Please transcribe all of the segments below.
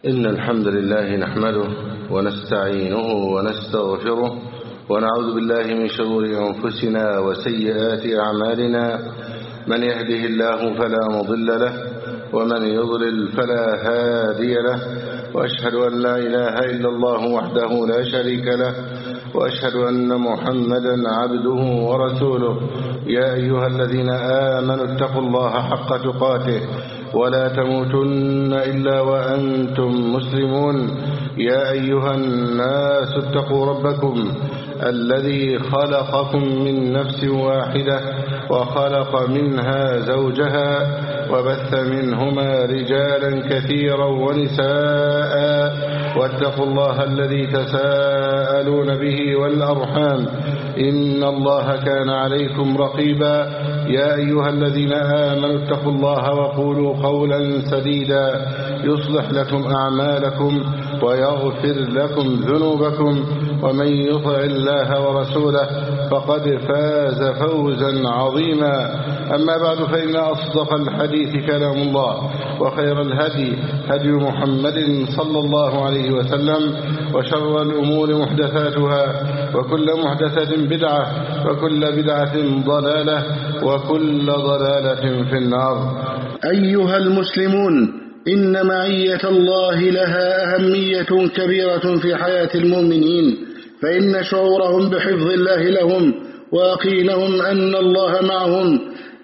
إن الحمد لله نحمده ونستعينه ونستغفره ونعوذ بالله من شرور أنفسنا وسيئات أعمالنا. من يهده الله فلا مضل له ومن يضلل فلا هادي له، وأشهد أن لا إله إلا الله وحده لا شريك له، وأشهد أن محمدا عبده ورسوله. يا أيها الذين آمنوا اتقوا الله حق تقاته ولا تموتن إلا وأنتم مسلمون. يا أيها الناس اتقوا ربكم الذي خلقكم من نفس واحدة وخلق منها زوجها وبث منهما رجالا كثيرا ونساء، واتقوا الله الذي تساءلون به والأرحام إن الله كان عليكم رقيبا. يا أيها الذين آمنوا اتقوا الله وقولوا قولا سديدا يصلح لكم أعمالكم ويغفر لكم ذنوبكم، ومن يطع الله ورسوله فقد فاز فوزا عظيما. أما بعد، فإن أصدق الحديث كلام الله، وخير الهدي هدي محمد صلى الله عليه وسلم، وشر الأمور محدثاتها، وكل محدثة بدعة، وكل بدعة ضلالة، وكل ضلالة في النار. أيها المسلمون، إن معية الله لها أهمية كبيرة في حياة المؤمنين، فإن شعورهم بحفظ الله لهم ويقينهم أن الله معهم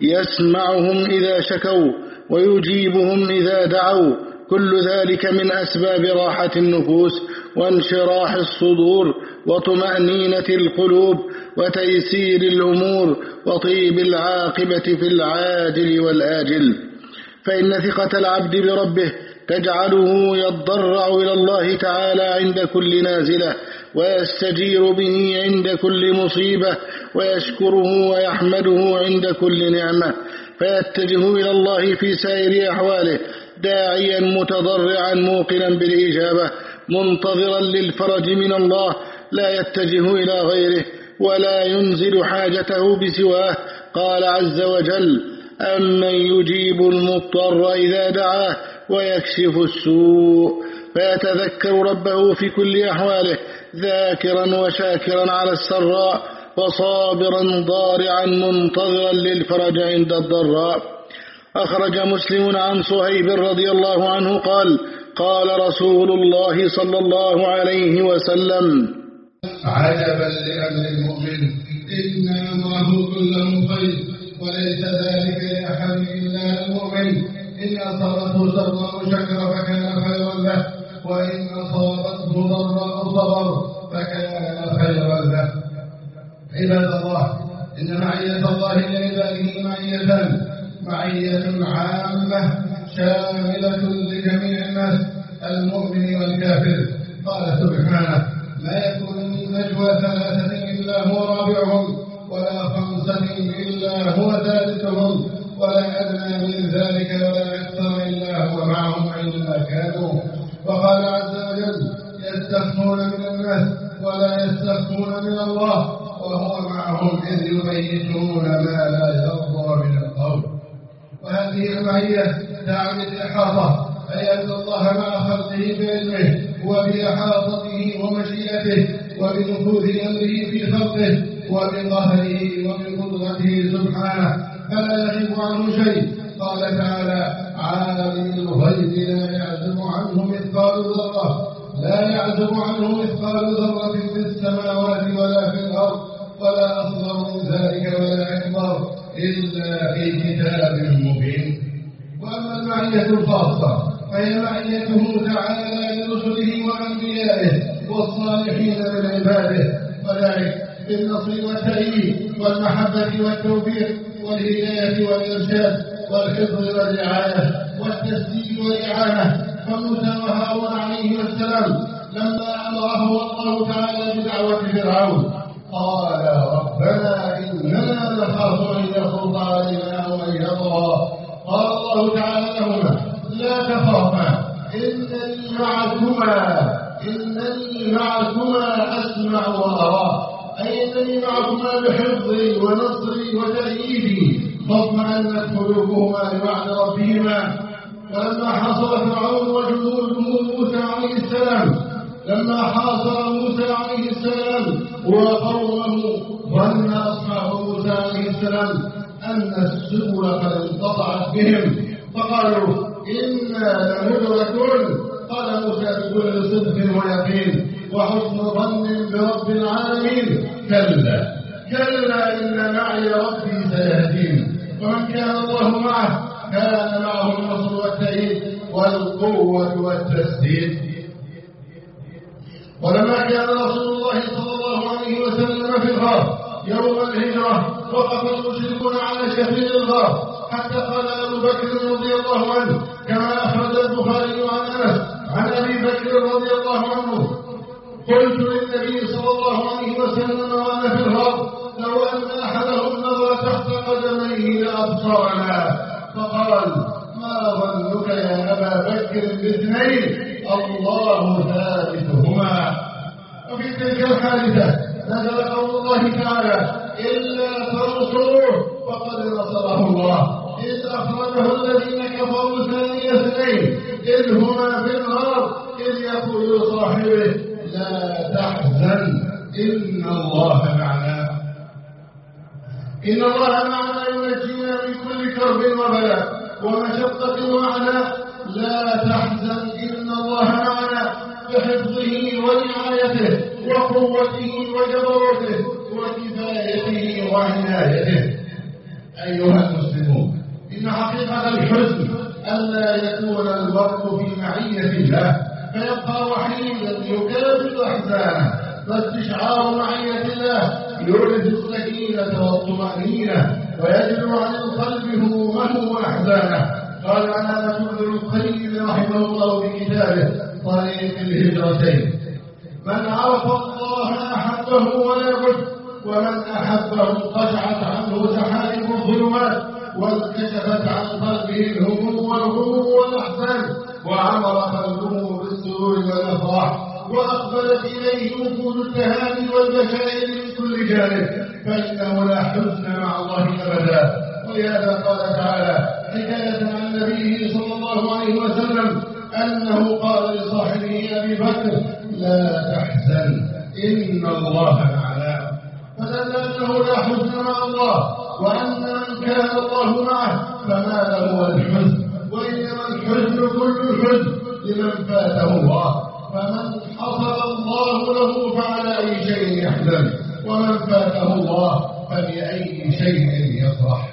يسمعهم إذا شكوا ويجيبهم إذا دعوا، كل ذلك من أسباب راحة النفوس وانشراح الصدور وطمأنينة القلوب وتيسير الأمور وطيب العاقبة في العاجل والآجل. فإن ثقة العبد بربه تجعله يضرع إلى الله تعالى عند كل نازلة، ويستجير به عند كل مصيبة، ويشكره ويحمده عند كل نعمة، فيتجه إلى الله في سائر أحواله داعيا متضرعا موقنا بالإجابة، منتظرا للفرج من الله، لا يتجه إلى غيره ولا ينزل حاجته بسواه. قال عز وجل: أمن يجيب المضطر إذا دعاه ويكشف السوء. فيتذكر ربه في كل أحواله، ذاكرا وشاكرا على السراء، وصابرا ضارعا منتظرا للفرج عند الضراء. أخرج مسلم عن صهيب رضي الله عنه قال: قال رسول الله صلى الله عليه وسلم: عجبا لأمر المؤمن، إن أمره كله خير، وليس ذلك لأحد إلا المؤمن. إن أصابته سراء شكر فكان خيرا له، وإن أصابته ضراء صبر فكان خيرا له. عباد الله، إن معية الله لعباده معية عامة شاملة لجميع الناس، المؤمن والكافر. قال سبحانه: ما يكون من نجوى ثلاثة إلا هو رابعهم، ولا خمسة إلا هو ثالثهم، ولا أدنى من ذلك ولا أكثر إلا هو معهم أينما كانوا. وقال عز وجل: يستخفون من الناس ولا يستخفون من الله، وهو معهم إذ يبيتون ما لا يرضى من القول. وهذه المعية تعني الإحاطة، أي أن الله مع خلقه بعلمه وبإحاطته ومشيئته وبنفوذ أمره في خلقه وبقهره وبقدرته سبحانه، فلا يغيب عنه شيء. قال تعالى: عالم الغيب لا يعزب عنه مثقال ذرة في السماوات ولا في الأرض، ولا أصغر من ذلك ولا أكبر إلا في كتاب مبين. وأما المعية الخاصة فهي معيته تعالى لرسله وأنبيائه والصالحين من عباده، وذلك بالنصر والتأييد والمحبة والتوفيق والهداية والإرشاد والحفظ والرعاية والتسديد والإعانة. فموسى وهارون عليه السلام لما أمره الله تعالى بدعوة فرعون قال: ربنا إننا نخاف أن يفرط علينا أو أن يطغى. قال الله تعالى لهما: لا تخافا إنني معكما أسمع وأرى، أي إنني معكما بحفظي ونصري وتأييدي. فاطمأنت قلوبهما لوعد ربهما. فلما حصل فرعون وجنوده موسى ولما حاصر موسى عليه السلام وقومه ظن أصحاب موسى عليه السلام أن السبل قد انقطعت بهم فقالوا إنا لمدركون. قال موسى بكل صدق ويقين وحسن ظن برب العالمين كلا كلا إن معي ربي سيهدين. ومن كان الله معه كان معه النصر والتأييد والقوة والتسديد. ولما كان رسول الله صلى الله عليه وسلم في الغار يوم الهجرة وقف المشركون على شفير الغار حتى قال أبو بكر رضي الله عنه كما أخرج البخاري عن أنس عن أبي بكر رضي الله عنه قلت للنبي صلى الله عليه وسلم وأنا في الغار لو أن أحدهم نظر تحت قدميه لأبصرنا. فقال ما ظنك يا أبا بكر باثنين الله ثالثهما. وفي تلك الحادثة نزل قول الله تعالى إلا تنصروه فقد نصره الله إذ أخرجه الذين كفروا ثاني اثنين إذ هما في الغار إذ يقول لصاحبه لا تحزن إن الله معنا ينجينا من كل كرب وبلاء ومشقة وعناء. لا تحزن إن الله معنا بحفظه ورعايته وقوته وجبروته وكفايته وعنايته. أيها المسلمون إن حقيقة الحزن ألا يكون المرء في معية الله فيبقى وحيدا يكابد أحزانه. فاستشعار معية الله يورث السكينة والطمأنينة ويجلو عن القلب همومه وأحزانه. قال أنا ابن القيم رحمه الله في كتابه طريق الهجرتين من عرف الله أحبه ولا بد ومن أحبه قشعت عنه سحائب الظلمات وانكشفت عن قلبه الهموم والأحزان وعمر قلبه بالسرور والأفراح وأقبلت إليه وفود التهاني والبشائر من كل جانب فإنه لا حزن مع الله أبدا. ولهذا قال تعالى حكاية عن نبيه صلى الله عليه وسلم أنه قال لصاحبه أبي بكر لا تحزن إن الله معنا. فدل أنه لا حزن مع الله وأن من كان الله معه فما له الحزن وإنما الحزن كل الحزن لمن فاته الله. فمن حصل الله له فعلى أي شيء يحزن ومن فاته الله فبأي شيء يفرح.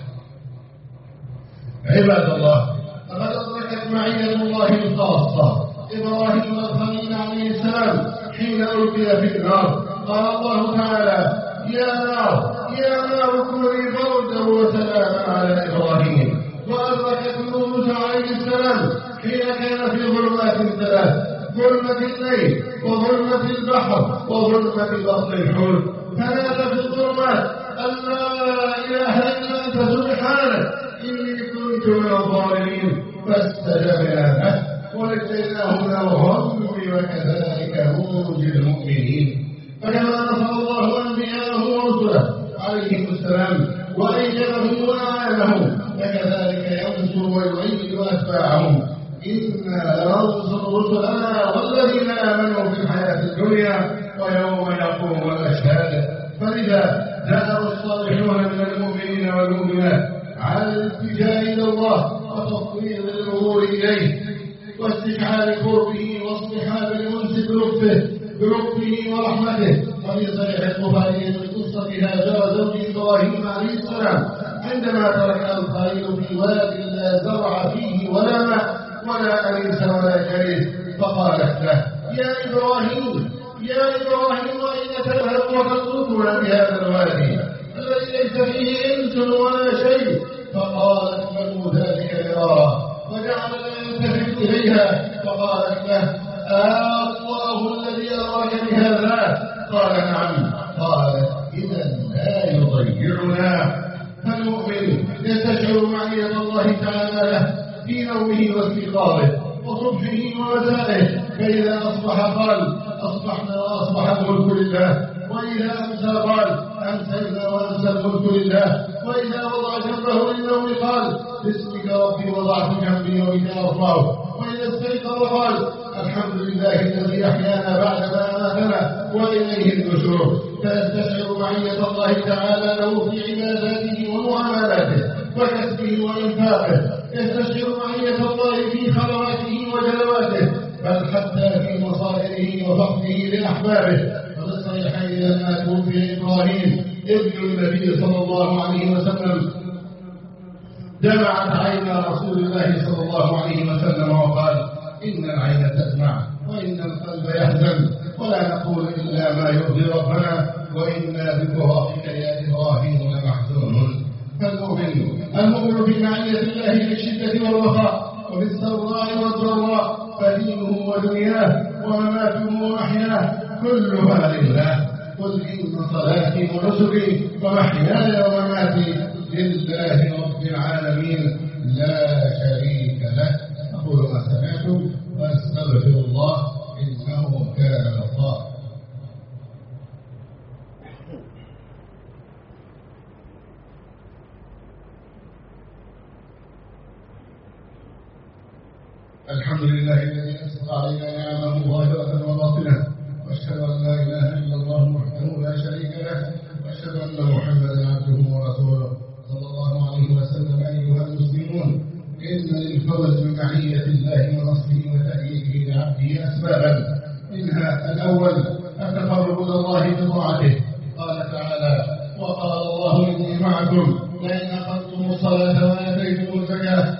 عباد الله لقد أدركت معية الله الخاصة إبراهيم الخليل عليه السلام حين ألقي في النار. قال الله تعالى يا نار كوني بردا وسلاما على إبراهيم. وأدركت موسى عليه السلام حين كان في ظلمات ثلاث ظلمة الليل وظلمة البحر وظلمة بطن الحوت فنادى في الظلمات أن لا إله إلا أنت سبحانك إني كنت من الظالمين فاستجبنا له ونجيناه من الغم وكذلك ننجي المؤمنين. فكما نصر الله أنبياءه ورسله عليهم السلام وأيدهم وأعانهم فكذلك ينصر ويعيد أتباعهم. إنا لننصر رسلنا والذين آمنوا في الحياة الدنيا ويوم يقوم الأشهاد. فلذا دعا الصالحون من المؤمنين والمؤمنات على الالتجاء إلى الله وتفويض الأمور إليه واستشعار قربه واصطحاب الأنس بلطفه ورحمته. وفي صحيح البخاري من قصة هاجر زوج إبراهيم عليه السلام عندما ترك الخليل في واد لا زرع فيه ولا ماء ولا أنيس ولا جليس فقالت له يا إبراهيم أين تذهب وتتركنا بهذا الوادي الذي ليس فيه إنس ولا شيء؟ فقالت له ذلك مرارا وجعل يلتفت إليها فقالت له الله الذي أراك بهذا؟ قال نعم. قالت إذا لا يضيعنا. فالمؤمن يستشعر معية الله تعالى له في نومه واستيقاظه وصبحه ومسائه فإذا أصبح قال أصبحنا وأصبح الملك لله وإذا أمسى قال أمسينا وأمسى الملك لله وإذا وضع جنبه للنوم قال باسمك ربي وضعت جنبي وبك أرفعه وإذا استيقظ قال الحمد لله الذي أحيانا بعدما أماتنا وإليه النشور، فيستشعر معية الله تعالى له في عباداته ومعاملاته وكسبه وإنفاقه، يستشعر معية الله في خلواته وجلواته، بل حتى في مصائره وفقده لأحبابه. ففي الصحيحين لما توفي إبراهيم ابن النبي صلى الله عليه وسلم دمعت عين رسول الله صلى الله عليه وسلم وقال: إن العين تدمع وإن القلب يحزن، ولا نقول إلا ما يرضي ربنا، وإنا بفراقك يا إبراهيم لمحزونون. فالمؤمن في معية الله في الشدة والرخاء وفي السراء والضراء، فدينه ودنياه ومماته ومحياه كلها لله. قل إن صلاتي ونسكي ومحياي ومماتي لله رب العالمين لا شريك له. أقول ما سمعتم وأستغفر الله إنه كان غفارا. الحمد لله الذي أسرى علينا نعمه ظاهرة وباطنة، وأشهد أن لا إله إلا الله وحده لا شريك له، وأشهد أن محمدا عبده ورسوله صلى الله عليه وسلم. أيها المسلمون، إن للفوز بمعية الله ونصره وتأييده لعبده أسبابا، منها الأول التقرب إلى الله بطاعته. قال تعالى: وقال الله إني معكم لئن أقمتم الصلاة وآتيتم الزكاة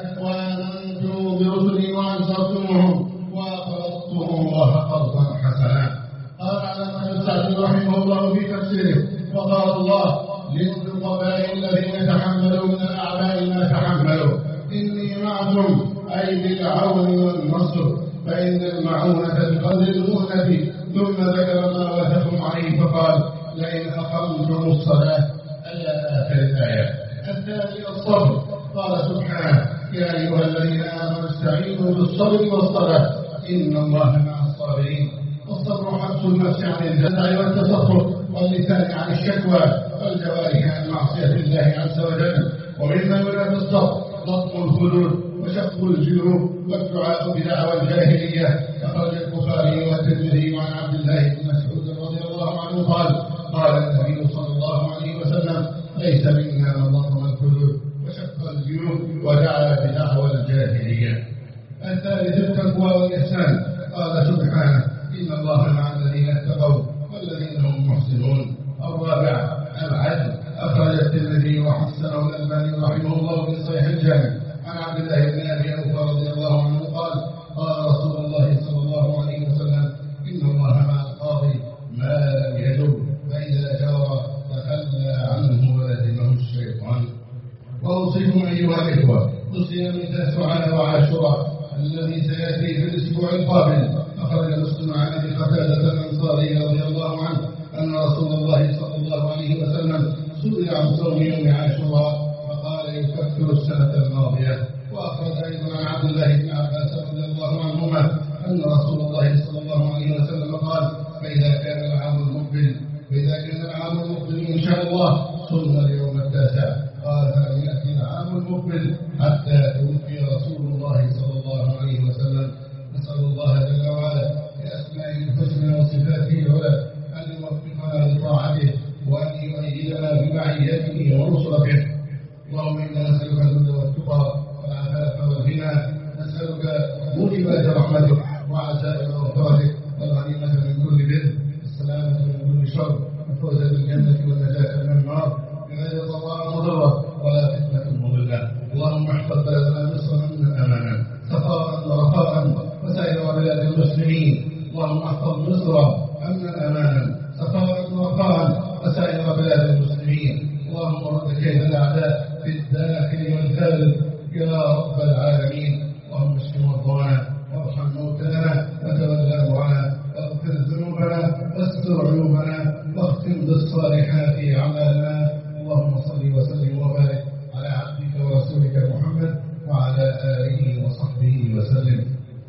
وآمنتم برسلي وعزرتموهم وأقرضتم الله قرضا حسنا. قال علامة السعدي رحمه الله في تفسيره: وقال الله للنقباء الذين تحملوا من الأعباء ما تحملوا إني معكم، أي بالعون والنصر، فإن المعونة بقدر المؤنة. ثم ذكر ما وثقهم عليه فقال: لئن أقمتم الصلاة إلى آخر الآية. الثاني الصبر، قال سبحانه: يا أيها الذين آمنوا استعينوا بالصبر والصلاة إن الله مع الصابرين. والصبر حبس النفس عن الجزع والتسخط، واللسان عن الشكوى، والجوارح عن معصية الله عز وجل. ومما ينافي الصبر ضبط الخدود وشق الجيوب والدعاء بدعوى الجاهلية. أخرج البخاري والترمذي عن عبد الله بن مسعود رضي الله عنه قال: قال النبي صلى الله عليه وسلم: ليس منا من ضبط الخدود وشق الجيوب ودعا بدعوى الجاهلية. الثالث التقوى والإحسان، قال سبحانه: إن الله مع الذين اتقوا والذين هم محسنون. الرابع العدل، أخرج الترمذي وحسنه الألباني رحمه الله في صحيح الجامع عن عبد الله بن أبي أوفى رضي الله عنه قال: قال رسول الله صلى الله عليه وسلم: إن الله مع القاضي ما لم يجب، فإذا جار تخلى عنه ولزمه الشيطان. وأوصيكم أيها الإخوة بصيام تاسوعاء وعاشوراء الذي سيأتي في الأسبوع القابل. أخرج مسلم عن أبي قتادة الأنصاري رضي الله عنه أن رسول الله صلى الله عليه وسلم سئل عن صوم يوم عاشوراء فقال: يكفر السنة الماضية. وأخرج أيضا عن عبد الله بن عباس رضي الله عنهما أن رسول الله صلى الله عليه وسلم قال: فإذا كان العام المقبل إن شاء الله صمنا اليوم التاسع. قال: فلم يأتي العام المقبل حتى توفي رسول الله صلى الله عليه وسلم. نسأل الله جل وعلا بأسمائه الحسنى وصفاته العلى أن يوفقنا لطاعته وأن يؤيدنا بمعيته ونصرته. اللهم إنا نسألك الهدى والتقى والعفاف والغنى، نسألك موجبات رحمتك وعزائم مغفرتك والغنيمة من كل بر، السلامة من كل شر، الفوز بالجنة والنجاة من النار بغير ضراء مضرة ولا فتنة مضلة. اللهم احفظ بلدنا مصر من الأمانة سخاء ورخاء وسائر بلاد المسلمين. اللهم احفظ مصر أمنا أمانا سخاء ورخاء وسائر بلاد المسلمين. اللهم رد كيد الأعداء في الداخل والخارج يا رب العالمين. اللهم اشف مرضانا وارحم موتانا وتولى أمرنا واغفر ذنوبنا واستر عيوبنا واختم بالصالحات أعمالنا. اللهم صل وسلم وبارك على عبدك ورسولك محمد وعلى آله وصحبه وسلم.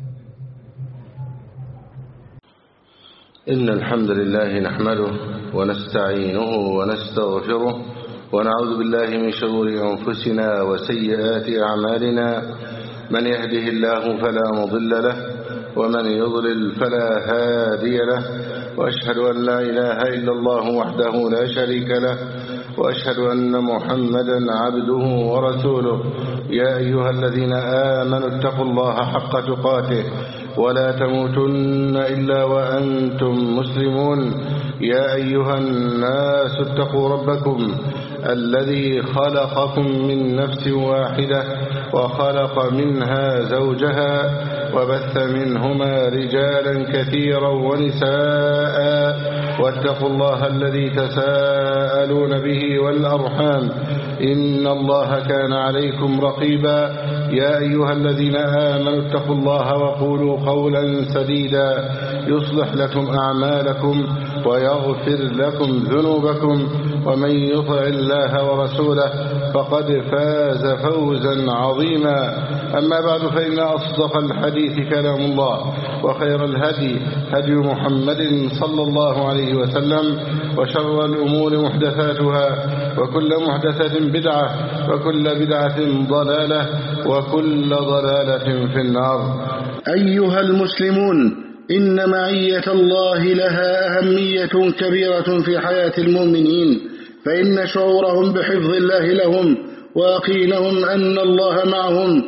إن الحمد لله نحمده ونستعينه ونستغفره ونعوذ بالله من شرور أنفسنا وسيئات أعمالنا. من يهده الله فلا مضل له ومن يضلل فلا هادي له، وأشهد أن لا إله إلا الله وحده لا شريك له، وأشهد أن محمدا عبده ورسوله. يا أيها الذين آمنوا اتقوا الله حق تقاته ولا تموتن إلا وأنتم مسلمون. يا أيها الناس اتقوا ربكم الذي خلقكم من نفس واحدة وخلق منها زوجها وبث منهما رجالا كثيرا ونساء، واتقوا الله الذي تساءلون به والأرحام إن الله كان عليكم رقيبا. يا أيها الذين آمنوا اتقوا الله وقولوا قولا سديدا يصلح لكم أعمالكم ويغفر لكم ذنوبكم، ومن يطع الله ورسوله فقد فاز فوزا عظيما. أما بعد، فإن أصدق الحديث كلام الله، وخير الهدي هدي محمد صلى الله عليه وسلم، وشر الأمور محدثاتها، وكل محدثة بدعة، وكل بدعة ضلالة، وكل ضلالة في النار. أيها المسلمون، إن معية الله لها أهمية كبيرة في حياة المؤمنين، فإن شعورهم بحفظ الله لهم ويقينهم أن الله معهم،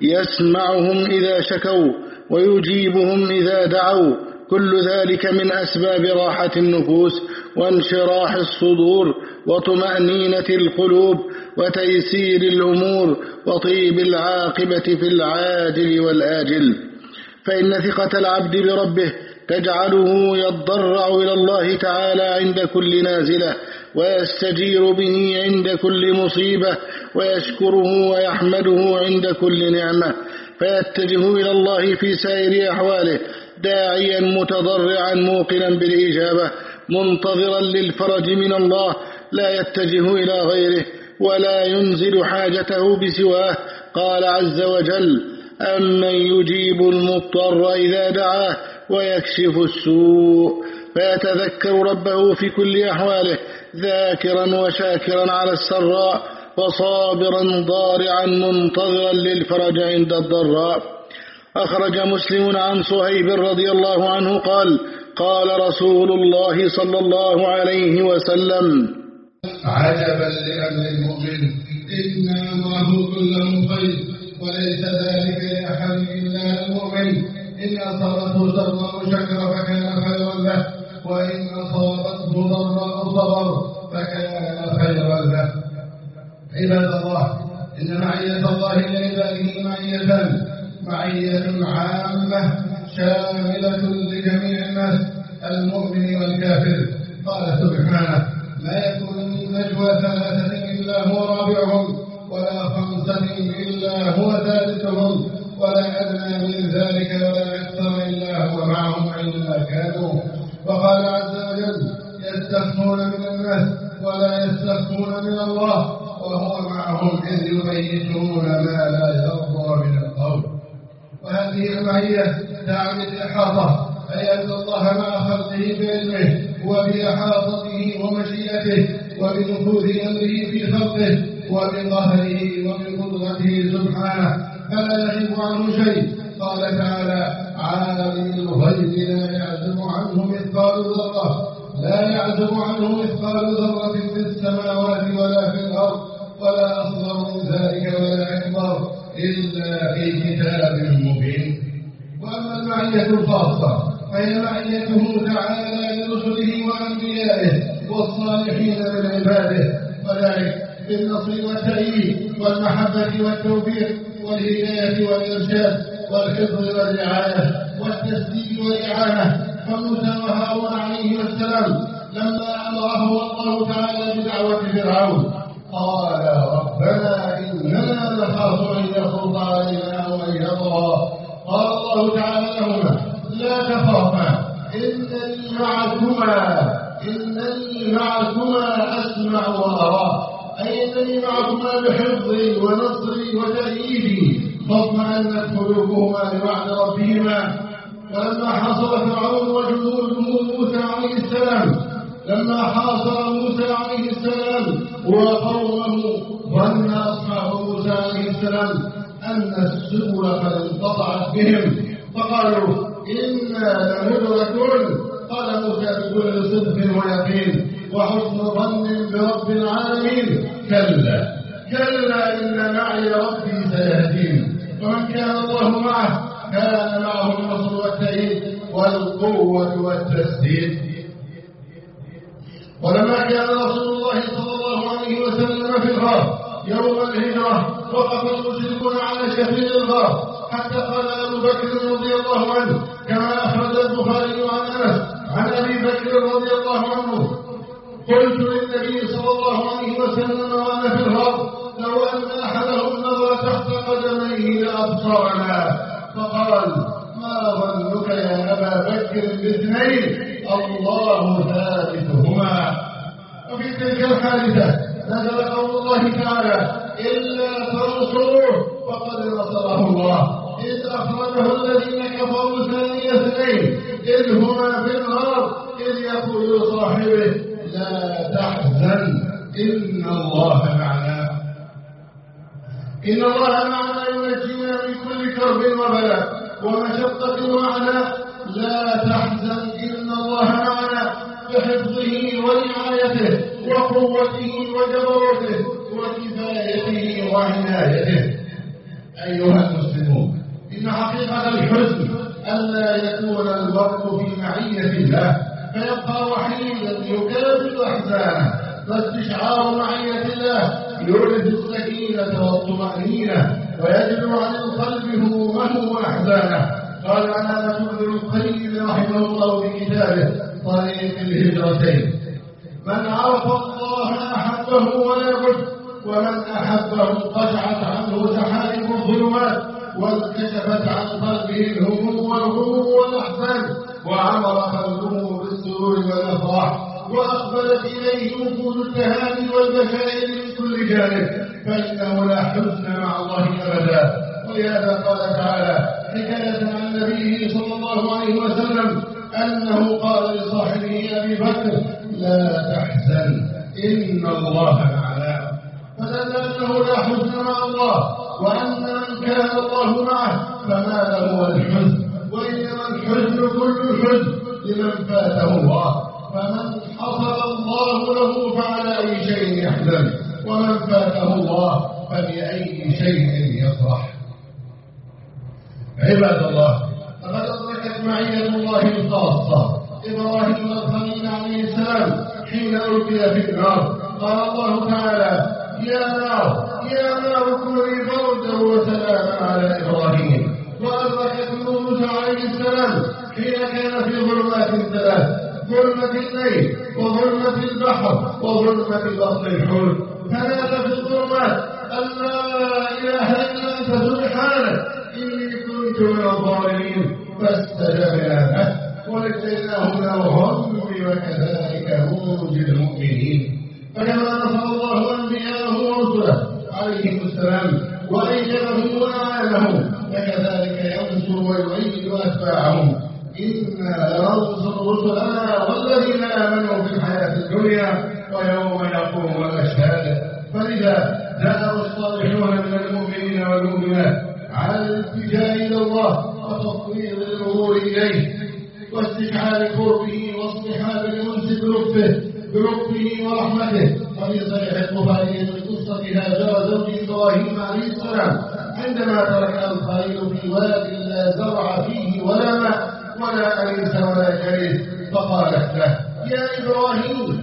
يسمعهم إذا شكوا ويجيبهم إذا دعوا، كل ذلك من أسباب راحة النفوس وانشراح الصدور وطمأنينة القلوب وتيسير الأمور وطيب العاقبة في العاجل والآجل. فإن ثقة العبد بربه تجعله يضرع إلى الله تعالى عند كل نازلة، ويستجير به عند كل مصيبة، ويشكره ويحمده عند كل نعمة، فيتجه إلى الله في سائر أحواله داعيا متضرعا موقنا بالإجابة، منتظرا للفرج من الله، لا يتجه إلى غيره ولا ينزل حاجته بسواه. قال عز وجل: أمن يجيب المضطر إذا دعاه ويكشف السوء، فيتذكر ربه في كل أحواله، ذاكرا وشاكرا على السراء، وصابرا ضارعا منتظرا للفرج عند الضراء. أخرج مسلم عن صهيب رضي الله عنه قال: قال رسول الله صلى الله عليه وسلم: عجبا لأمر المؤمن، إن أمره كله خير، وليس ذلك لأحد إلا المؤمن. إن أصابته سراء شكر فكان خيرا له، وإن أصابته ضراء صبر فكان خيرا له. عباد الله، إن معية الله لعباده معية عامة شاملة لجميع الناس، المؤمن والكافر. قال سبحانه: ما يكون من نجوى ثلاثة إلا هو رابعهم، ولا خمسة إلا هو ثالثهم، ولا أدنى من ذلك ولا أكثر إلا هو معهم أينما كانوا. وقال عز وجل: يستخفون من الناس ولا يستخفون من الله، وهو معهم إذ يبيتون ما لا يرضى من القول. وهذه المعية تعني الإحاطة، أي أن الله مع خلقه بعلمه وبإحاطته ومشيئته وبنفوذ أمره في خلقه وبقهره وبقدرته سبحانه، فلا يغيب عنه شيء. قال تعالى: عالم الغيب لا يعزب عنه مثقال ذرة في السماوات ولا في الأرض، ولا أصغر من ذلك ولا أكبر إلا في كتاب مبين. وأما المعية الخاصة فهي معيته تعالى لرسله وأنبيائه والصالحين من عباده، وذلك بالنصر والتأييد والمحبة والتوفيق والهداية والإرشاد والحفظ والرعاية والتسديد والإعانة. فموسى وهارون عليه السلام لما أمرهم الله تعالى بدعوة فرعون قال: ربنا إننا نخاف أن يفرط علينا أو أن يطغى. قال الله تعالى لهما: لا تخافا إنني معكما أسمع وأرى، أي إنني معكما بحفظي ونصري وتأييدي. فاطمأنت قلوبهما لوعد ربهما. ولما حاصر فرعون وجنوده لما حاصر موسى عليه السلام وقومه، ظن أصحاب موسى عليه السلام أن السبل قد انقطعت بهم، فقالوا: إنا لمدركون. قال موسى بكل صدق ويقين وحسن ظن برب العالمين كلا كلا إن معي ربي سيهدين. ومن كان الله معه كان معه النصر والتأييد والقوة والتسديد. ولما كان رسول الله صلى الله عليه وسلم في الغار يوم الهجرة وقف المشركون على شفير الغار حتى قال أبو بكر رضي الله عنه كما أخرج البخاري عن أنس عن أبي بكر رضي الله عنه: قلت للنبي صلى الله عليه وسلم وأنا في الغار: لو أن أحدهم نظر تحت قدميه لأبصرنا. فقال: ما ظنك يا أبا بكر باثنين الله ثالثهما. وفي تلك الحادثة نزل قول الله تعالى: إلا تنصروه فقد نصره الله إذ أخرجه الذين كفروا ثاني اثنين إذ هما في الغار إذ يقول لصاحبه: لا تحزن إن الله معنا. إن الله معنا ينجينا من كل كرب وبلاء ومشقة وعناء. لا تحزن إن الله معنا بحفظه ورعايته وقوته وجبروته وكفايته وعنايته. أيها المسلمون، إن حقيقة الحزن ألا يكون المرء في معية الله فيبقى وحيدا يكابد أحزانه، فاستشعار معية الله يورث السكينة والطمأنينة ويجلو عن القلب همومه وأحزانه. قال علامة ابن القيم رحمه الله في كتابه طريق الهجرتين: من عرف الله أحبه ولا بد، ومن أحبه قشعت عنه سحائب الظلمات وانكشفت عن قلبه الهموم والغموم والأحزان وعمر قلبه بالسرور والأفراح وأقبلت إليه وفود التهاني والبشائر من كل جانب، فإنه لا حزن مع الله أبدا. ولهذا قال تعالى حكاية عن نبيه صلى الله عليه وسلم أنه قال لصاحبه أبي بكر: لا تحزن إن الله معنا. فدل أنه لا حزن مع الله، وأن من كان الله معه فما له الحزن، وإنما الحزن كل الحزن لمن فاته الله. فمن حصل الله له فعلى أي شيء يحزن، ومن فاته الله فبأي شيء يفرح. عباد الله، لقد أدركت معية الله الخاصة إبراهيم الخليل عليه السلام حين ألقي في النار. قال الله تعالى: يا نار كوني بردا وسلاما على إبراهيم. وأدركت موسى عليه السلام حين كان في ظلمات ثلاث: ظلمة الليل وظلمة البحر وظلمة بطن الحوت، فنادى في الظلمات أن لا إله إلا أنت سبحانك إني كنت من الظالمين، فاستجبنا له ونجيناه من الغم وكذلك ننجي المؤمنين. فكما نصر الله أنبياءه ورسله عليهم السلام وأيدهم وأعانهم، فكذلك ينصر ويؤيد أتباعهم. إنا لننصر رسلنا والذين آمنوا في الحياة الدنيا ويوم يقوم الأشهاد. فلذا دأب الصالحون من المؤمنين والمؤمنات على الاتجاه إلى الله وتفويض الأمور إليه واستشعار قربه واصطحاب الأنس بلطفه ورحمته. وفي صحيح البخاري من قصة هاجر زوج إبراهيم عليه السلام عندما ترك الخليل في واد لا زرع فيه ولا ماء ولا أنس ولا جليس، فقالت له: يا إبراهيم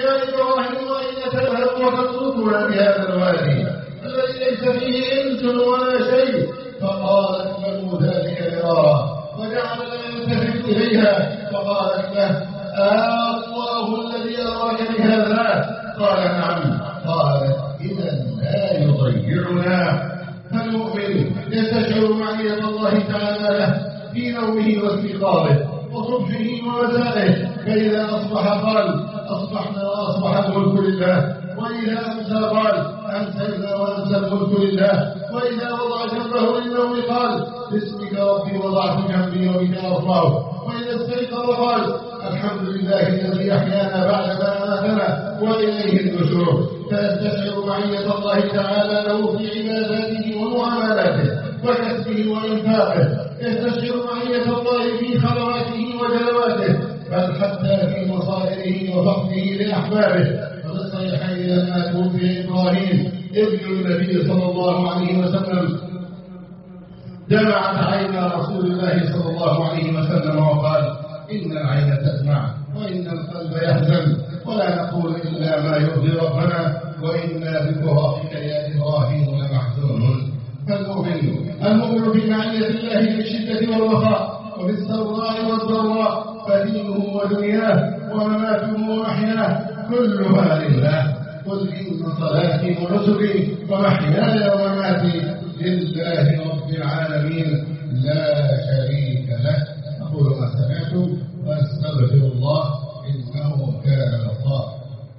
أين تذهب وتتركنا بهذا الوادي الذي ليس فيه إنس ولا شيء؟ فقالت له ذلك مرارا، وجعل يلتفت إليها فقالت له: الله الذي أراك بهذا؟ قال: نعم. قالت: إذا لا يضيعنا. فالمؤمن يستشعر معية الله تعالى له في نومه واستيقاظه وصبحه ومسائه، فإذا أصبح قال: أصبحنا وأصبح الملك لله، وإذا أمسى قال: أمسينا وأمسى الملك لله، وإذا وضع جنبه للنوم قال: باسمك ربي وضعت جنبي وبك أرفعه، وإذا استيقظ قال: الحمد لله الذي أحيانا بعدما أماتنا وإليه النشور. فيستشعر معية الله تعالى له في عباداته ومعاملاته وكسبه وإنفاقه، يستشعر معية الله في خلواته وجلواته، بل حتى في مصائره وفقده لأحبابه. ففي الصحيحين لما توفي إبراهيم ابن النبي صلى الله عليه وسلم دمعت عين رسول الله صلى الله عليه وسلم وقال: إن العين تدمع وإن القلب يحزن، ولا نقول إلا ما يرضي ربنا، وإنا بفراقك يا إبراهيم لمحزونون. فالمؤمن بمعية الله في الشدة والرخاء وبالسراء والضراء، فدينه ودنياه ومماته ومحياه كلها لله. قل إن صلاتي ونسكي ومحياي ومماتي لله رب العالمين لا شريك له. أقول ما سمعتم وأستغفر الله إنه كان غفارا.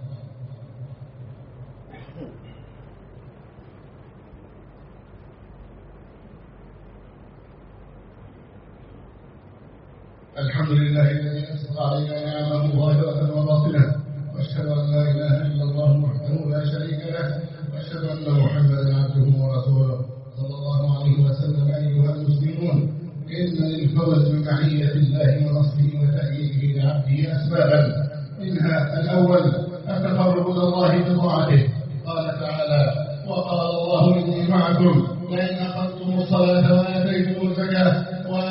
الحمد لله الذي أسرى علينا نعمه ظاهرة وباطنة، وأشهد أن لا إله إلا الله وحده لا شريك له، وأشهد أن محمدا عبده ورسوله صلى الله عليه وسلم. أيها المسلمون، إن للفوز بمعية الله ونصره وتأييده لعبده أسبابا، منها الأول التقرب إلى الله بطاعته. قال تعالى: وقال الله إني معكم لئن أقمتم الصلاة وآتيتم الزكاة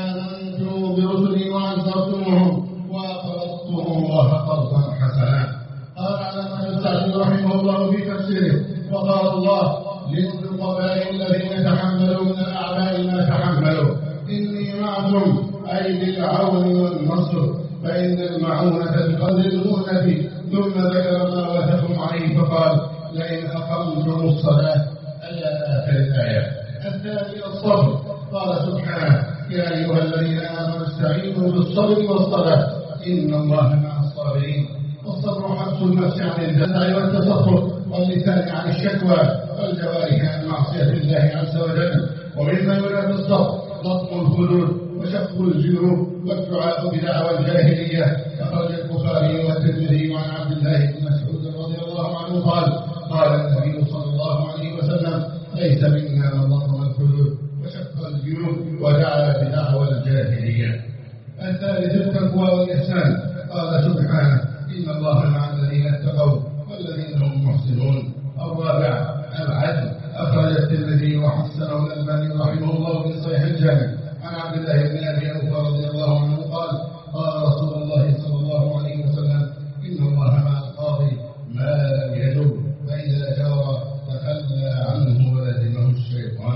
وآمنتم برسلي وعزرتموهم وأقرضتم الله قرضا حسنا. قال علامة السعدي رحمه الله في تفسيره: وقال الله للنقباء الذين تحملوا من الأعباء ما تحملوا إني معكم، أي بالعون والنصر، فإن المعونة بقدر المؤنة. ثم ذكر ما وثقهم عليه فقال: لئن أقمتم الصلاة إلى آخر الآية. الثاني الصبر، قال سبحانه: يا أيها الذين آمنوا استعينوا بالصبر والصلاة إن الله مع الصابرين. والصبر حبس النفس عن الجزع والتصفر، واللسان عن الشكوى، والجوارح عن معصية الله عز وجل. ومما ينافي الصبر لطم الخدود وشق الجيوب والدعاء بدعوى الجاهلية. أخرج البخاري والترمذي عن عبد الله بن مسعود رضي الله عنه قال: قال النبي صلى الله عليه وسلم: ليس منا من لطم الخدود وشق الجيوب ودعا بدعوى الجاهلية. الثالث التقوى والإحسان، قال سبحانه: إن الله مع الذين اتقوا والذين هم محسنون. الرابع العدل، أخرج الترمذي وحسنه الألباني رحمه الله في صحيح الجامع عن عبد الله بن أبي أوفى رضي الله عنه قال: قال رسول الله صلى الله عليه وسلم: إن الله مع القاضي ما لم يجر، فإذا جار تخلى عنه ولزمه الشيطان.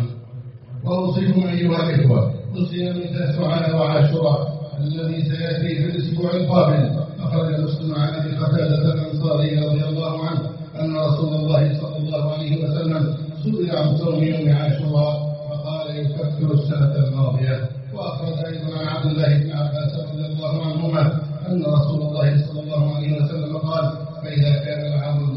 وأوصيكم أيها الإخوة بصيام تاسعاء وعاشوراء الذي سيأتي في الأسبوع القابل. أخرج مسلم عن أبي قتادة الأنصاري رضي الله عنه أن رسول الله صلى الله عليه وسلم سئل عن صوم يوم عاشوراء فقال: يكفر السنة الماضية. وأخرج أيضا عن عبد الله بن عباس رضي الله عنهما أن رسول الله صلى الله عليه وسلم قال: فإذا كان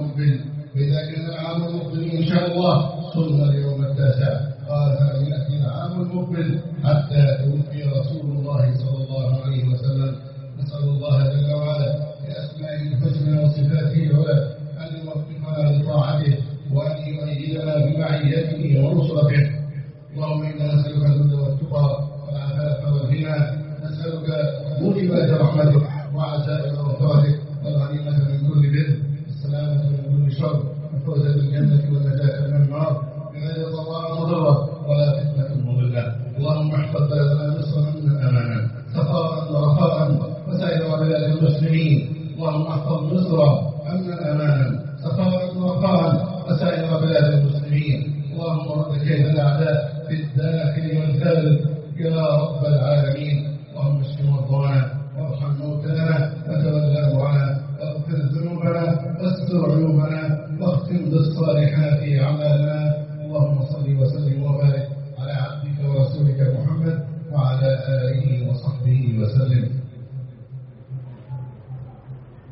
العام المقبل إن شاء الله صمنا اليوم التاسع. قال: فلم يأتي العام المقبل حتى توفي رسول الله صلى الله عليه وسلم. نسأل الله جل وعلا بأسمائه الحسنى وصفاته العلى أن يوفقنا لطاعته وأن يؤيدنا بمعيته ونصرته. اللهم إنا نسألك الهدى والتقى والعفاف والغنى، نسألك موجبات رحمتك وعزائم مغفرتك والغنيمة من كل بر، السلامة من كل شر، الفوز بالجنة والنجاة من النار بغير ضراء مضرة ولا فتنة مضلة. اللهم احفظ بلدنا مصر من الأمانة سخاء ورخاء وسائر بلاد المسلمين. اللهم احفظ مصر أمنا أمانا سخاء ورخاء وسائر بلاد المسلمين. اللهم رد كيد الأعداء في الداخل والخارج يا رب العالمين. اللهم اشف مرضانا وارحم موتانا وتول أمرنا واغفر ذنوبنا واستر عيوبنا واختم بالصالحات أعمالنا